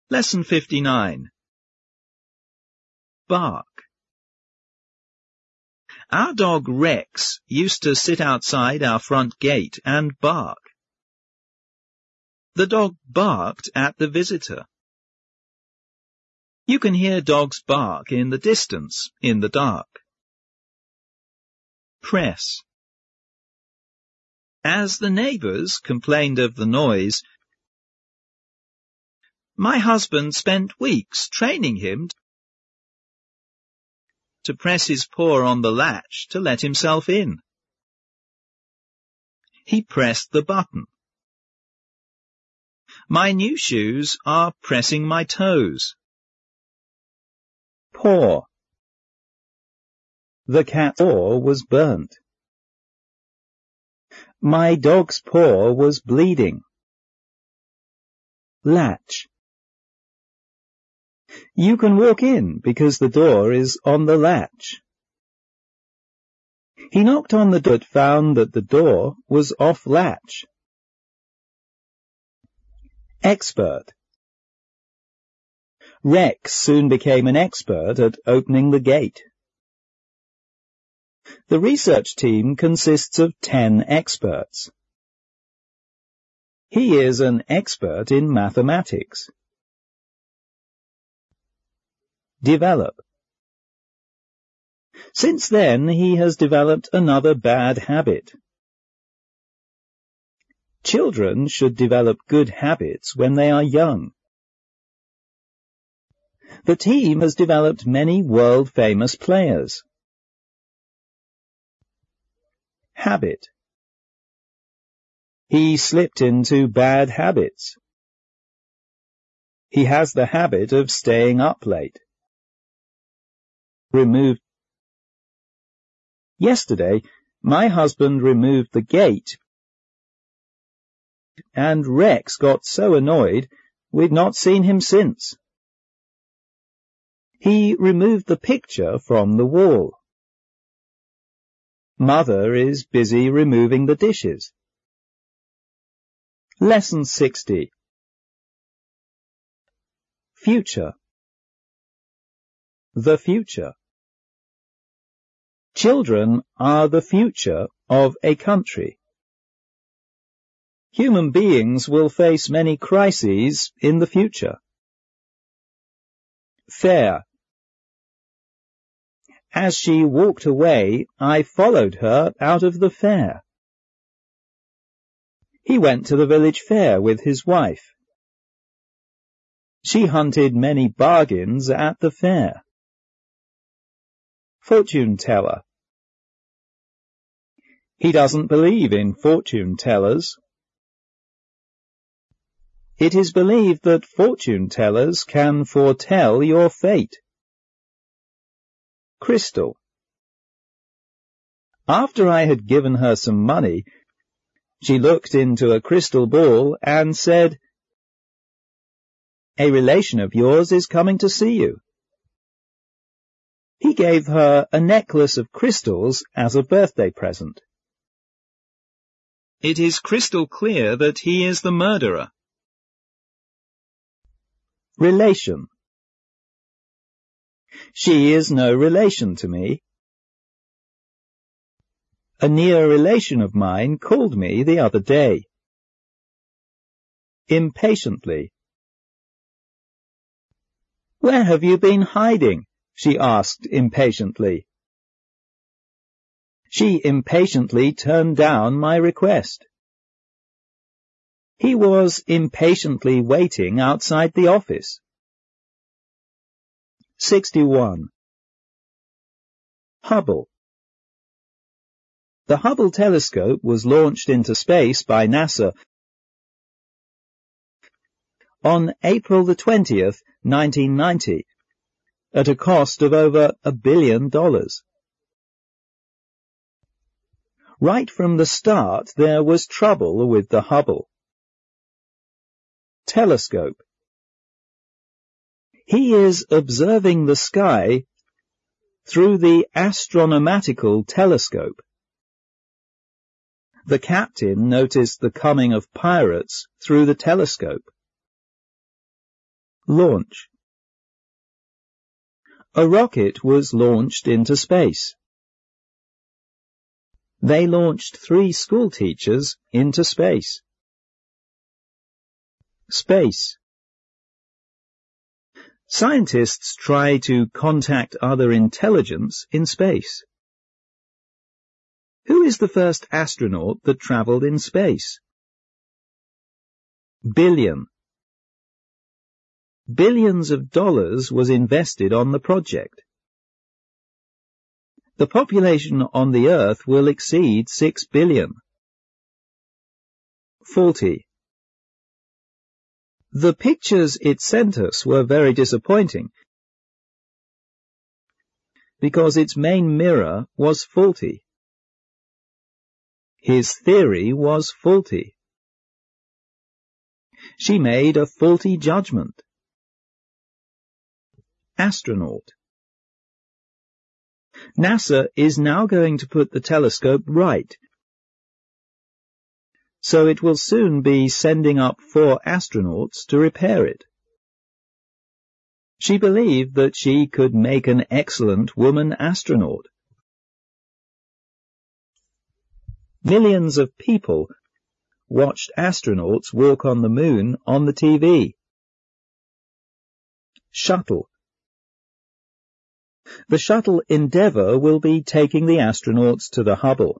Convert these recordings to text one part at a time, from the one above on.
Lesson 59. Bark. Our dog Rex used to sit outside our front gate and bark. The dog barked at the visitor. You can hear dogs bark in the distance, in the dark. Press. As the neighbours complained of the noise, my husband spent weeks training him to press his paw on the latch to let himself in. He pressed the button. My new shoes are pressing my toes. Paw. The cat's paw was burnt. My dog's paw was bleeding. Latch. You can walk in because the door is on the latch. He knocked on the door but found that the door was off latch. Expert. Rex soon became an expert at opening the gate. The research team consists of 10 experts. He is an expert in mathematics. Develop. Since then, he has developed another bad habit. Children should develop good habits when they are young. The team has developed many world-famous players. Habit. He slipped into bad habits. He has the habit of staying up late. Removed. Yesterday, my husband removed the gate, and Rex got so annoyed we'd not seen him since. He removed the picture from the wall. Mother is busy removing the dishes. Lesson 60. Future. The future. Children are the future of a country. Human beings will face many crises in the future. Fair. As she walked away, I followed her out of the fair. He went to the village fair with his wife. She hunted many bargains at the fair. Fortune teller. He doesn't believe in fortune tellers. It is believed that fortune tellers can foretell your fate. Crystal. After I had given her some money, she looked into a crystal ball and said, "A relation of yours is coming to see you." He gave her a necklace of crystals as a birthday present. It is crystal clear that he is the murderer. Relation. She is no relation to me. A near relation of mine called me the other day. Impatiently. "Where have you been hiding?" she asked impatiently. She impatiently turned down my request. He was impatiently waiting outside the office. 61. Hubble. The Hubble telescope was launched into space by NASA on April the 20th, 1990, at a cost of over $1 billion. Right from the start, there was trouble with the Hubble telescope. He is observing the sky through the astronomical telescope. The captain noticed the coming of pirates through the telescope. Launch. A rocket was launched into space. They launched 3 school teachers into space. Space. Scientists try to contact other intelligence in space. Who is the first astronaut that travelled in space? Billion. Billions of dollars was invested on the project. The population on the Earth will exceed 6 billion. Faulty. The pictures it sent us were very disappointing because its main mirror was faulty. His theory was faulty. She made a faulty judgment. Astronaut. NASA is now going to put the telescope right, so it will soon be sending up 4 astronauts to repair it. She believed that she could make an excellent woman astronaut. Millions of people watched astronauts walk on the moon on the TV. Shuttle. The shuttle Endeavour will be taking the astronauts to the Hubble.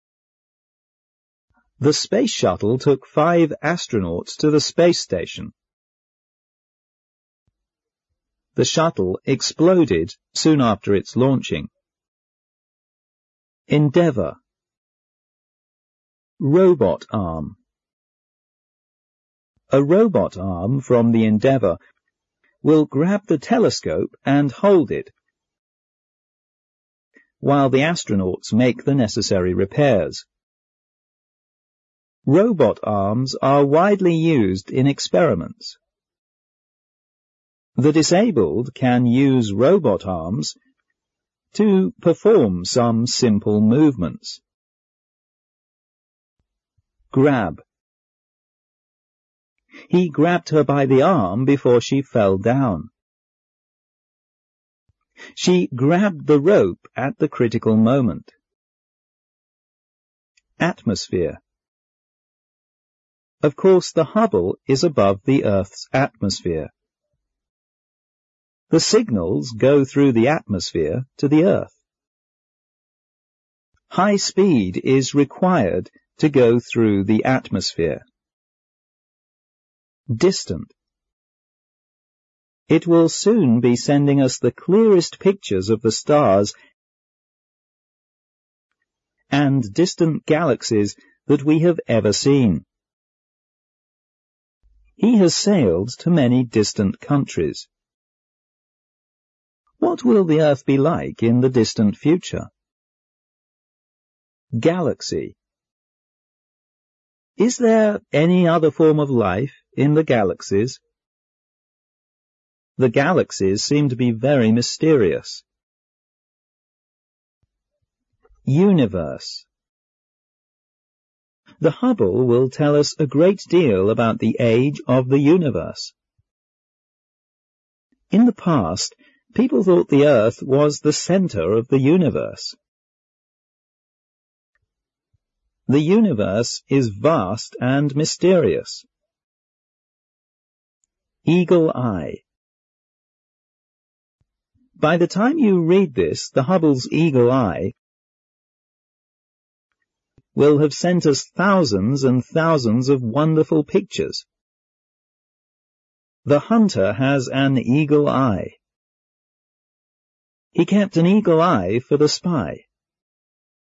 The space shuttle took 5 astronauts to the space station. The shuttle exploded soon after its launching. Endeavour. Robot arm. A robot arm from the Endeavour will grab the telescope and hold it, while the astronauts make the necessary repairs. Robot arms are widely used in experiments. The disabled can use robot arms to perform some simple movements. Grab. He grabbed her by the arm before she fell down. She grabbed the rope at the critical moment. Atmosphere. Of course, the Hubble is above the Earth's atmosphere. The signals go through the atmosphere to the Earth. High speed is required to go through the atmosphere. Distant. It will soon be sending us the clearest pictures of the stars and distant galaxies that we have ever seen. He has sailed to many distant countries. What will the Earth be like in the distant future? Galaxy. Is there any other form of life in the galaxies? The galaxies seem to be very mysterious. Universe. The Hubble will tell us a great deal about the age of the universe. In the past, people thought the Earth was the center of the universe. The universe is vast and mysterious. Eagle eye. By the time you read this, the Hubble's eagle eye will have sent us thousands and thousands of wonderful pictures. The hunter has an eagle eye. He kept an eagle eye for the spy.